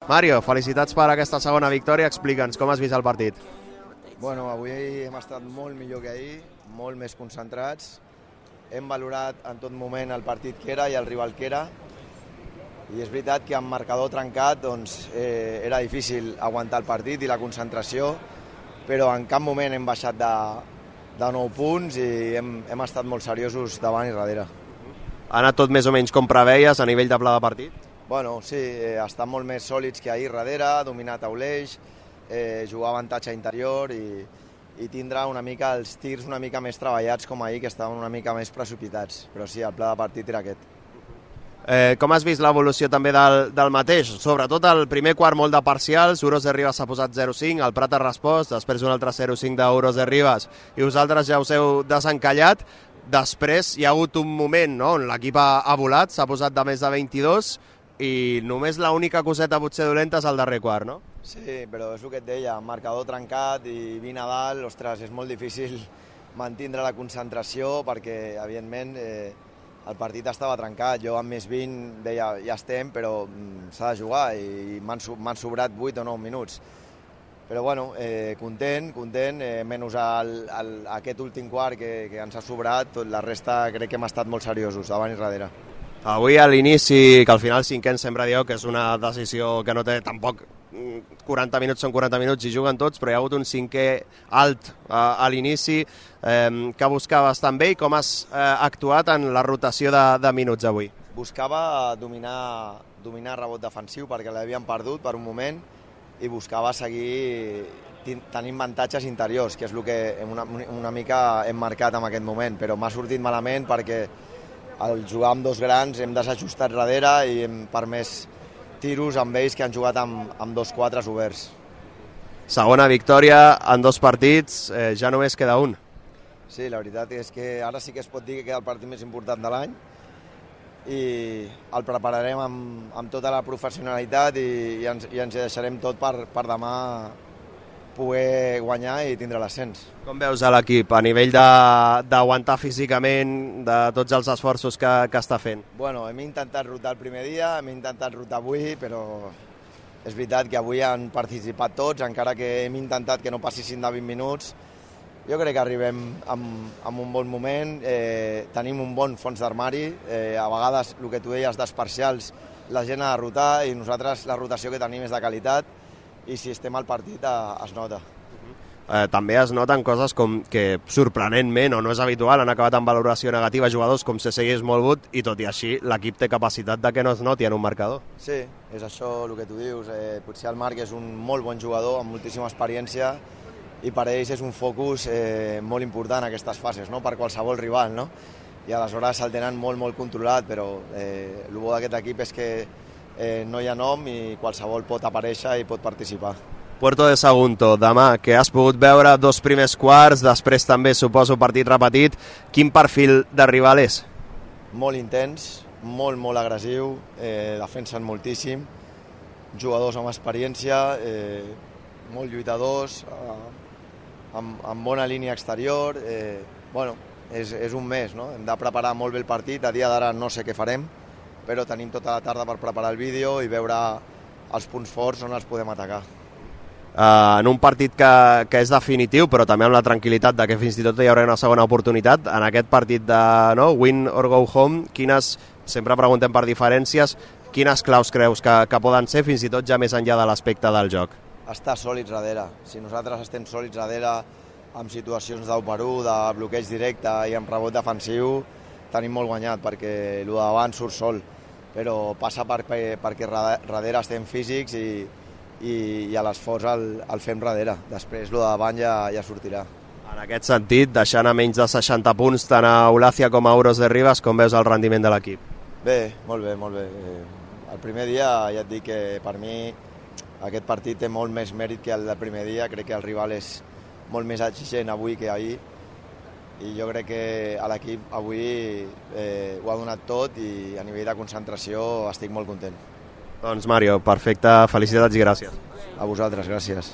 Mario, felicitats per aquesta segona victòria. Explica'ns com has vist el partit. Bueno, avui hem estat molt millor que ahir, molt més concentrats. Hem valorat en tot moment el partit que era i el rival que era. I és veritat que amb marcador trencat era difícil aguantar el partit i la concentració, però en cap moment hem baixat de 9 punts i hem estat molt seriosos davant i darrere. Ha anat tot més o menys com preveies a nivell de pla de partit? Bueno, sí, estan molt més sòlids que ahir darrere, dominar tauleix, jugar avantatge interior i tindre una mica els tirs una mica més treballats com ahir, que estaven una mica més precipitats. Però sí, el pla de partit era aquest. Com has vist l'evolució també del mateix? Sobretot el primer quart molt de parcials, Uros de Ribas s'ha posat 0-5, el Prat ha respost, després un altre 0-5 d'Uros de Ribas i vosaltres ja us heu desencallat. Després hi ha hagut un moment, no?, on l'equip ha volat, s'ha posat de més de 22 i només l'única coseta potser dolenta és el darrer quart, no? Sí, però és el que et deia, marcador trencat i vint a dalt, ostres, és molt difícil mantindre la concentració perquè, evidentment, el partit estava trencat. Jo amb més 20 deia, ja estem, però s'ha de jugar i m'han sobrat 8 o 9 minuts. Però bueno, content, menys aquest últim quart que ens ha sobrat, tot la resta crec que hem estat molt seriosos, davant i darrere. Avui a l'inici, que al final cinquens sempre dieu que és una decisió que no té tampoc 40 minuts són 40 minuts i juguen tots, però hi ha hagut un cinquè alt a l'inici. Que buscaves també i com has actuat en la rotació de minuts avui? Buscava dominar rebot defensiu perquè l'havíem perdut per un moment i buscava seguir tenint avantatges interiors, que és el que una mica hem marcat en aquest moment, però m'ha sortit malament perquè al jugar amb dos grans hem desajustat darrere i hem permès tiros amb ells que han jugat amb 2-4 oberts. Segona victòria en 2 partits, ja només queda un. Sí, la veritat és que ara sí que es pot dir que queda el partit més important de l'any i el prepararem amb tota la professionalitat i ens deixarem tot per demà poder guanyar i tindre l'ascens. Com veus a l'equip a nivell d'aguantar físicament de tots els esforços que està fent? Bueno, hem intentat rotar el primer dia, hem intentat rotar avui, però és veritat que avui han participat tots, encara que hem intentat que no passessin de 20 minuts. Jo crec que arribem en un bon moment, tenim un bon fons d'armari, a vegades el que tu deies dels parcials la gent ha de rotar i nosaltres la rotació que tenim és de qualitat i si estem al partit es nota. També es noten coses com que sorprenentment o no és habitual han acabat amb valoració negativa jugadors com Cesegui i Smallwood i tot i així l'equip té capacitat de que no es noti en un marcador. Sí, és això el que tu dius, potser el Marc és un molt bon jugador amb moltíssima experiència i per ells és un focus molt important aquestes fases, no?, per qualsevol rival, no? I aleshores el tenen molt controlat, però el bo d'aquest equip és que no hi ha nom i qualsevol pot aparèixer i pot participar. Puerto de Sagunto, demà, que has pogut veure 2 primers quarts, després també suposo partit repetit, quin perfil de rival és? Molt intens, molt agressiu, defensen moltíssim, jugadors amb experiència, molt lluitadors, amb bona línia exterior. Bueno, és un mes, no? Hem de preparar molt bé el partit, a dia d'ara no sé què farem, però tenim tota la tarda per preparar el vídeo i veure els punts forts on els podem atacar. En un partit que és definitiu, però també amb la tranquil·litat de que fins i tot hi haurà una segona oportunitat, en aquest partit de win or go home, sempre preguntem per diferències, quines claus creus que poden ser fins i tot ja més enllà de l'aspecte del joc? Estar sòlids darrere. Si nosaltres estem sòlids darrere amb situacions d'1-1, de bloqueig directe i amb rebot defensiu, tenim molt guanyat perquè el de davant surt sol, però passa perquè darrere estem físics i a l'esforç el fem darrere. Després el de davant ja sortirà. En aquest sentit, deixant a menys de 60 punts tant a Eulàcia com a Uros de Ribas, com veus el rendiment de l'equip? Bé, molt bé. El primer dia ja et dic que per mi aquest partit té molt més mèrit que el del primer dia. Crec que el rival és molt més exigent avui que ahir i jo crec que l'equip avui ho ha donat tot i a nivell de concentració estic molt content. Doncs Mario, perfecte, felicitats i gràcies. A vosaltres, gràcies.